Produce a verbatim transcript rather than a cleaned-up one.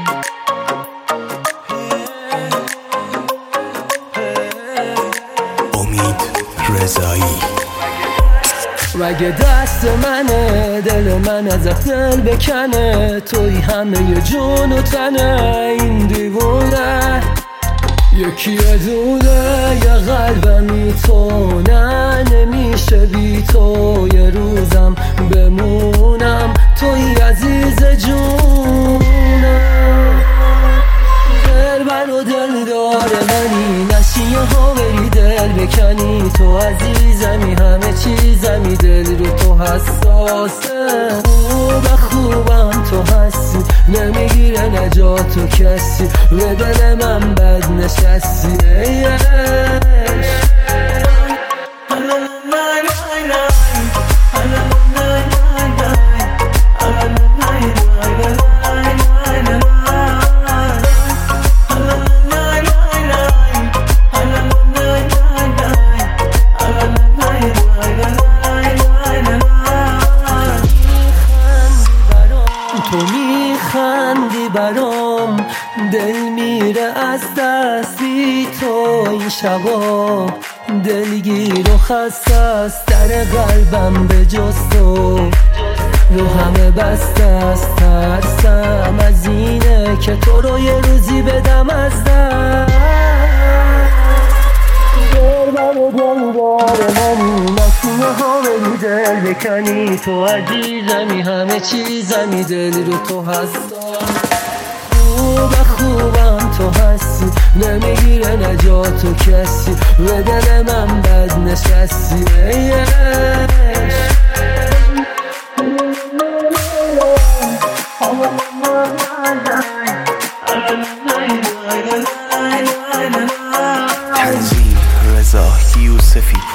امید رضایی. مگه دست منه دل من ازت دل بکنه، توی همه جون و تنه این دیوونه، یکی یه دونه یه قلبمی تو نه، نمیشه بی تو یه روزم بمونم، توی عزیز جونم، دل بر و دل داره منی، نشی یه ها بری دل بکنی، تو عزیزمی همه چیزمی، دل رو تو حساسه، خوب خوبم تو هستی، نمیگیره نجات تو کسی، به دل من بد نشستی ای عشق. تو میخندی برام، دل میره از دست بی تو این شبا، دلگیر و خسته است در قلبم به جز تو، رو همه بسته است، ترسم از اینه که تو رو یه روزی بدم از دست، دل بر و دل داره منی، نسینه ها بری دل بکنی، تو عزیزمی همه چیزمی، دل رو تو حساس، خوب خوبم تو هستی، نمیگیره نجات تو کسی، به دل من بد نشستی ای عشق. تنظیم رضا یوسفی.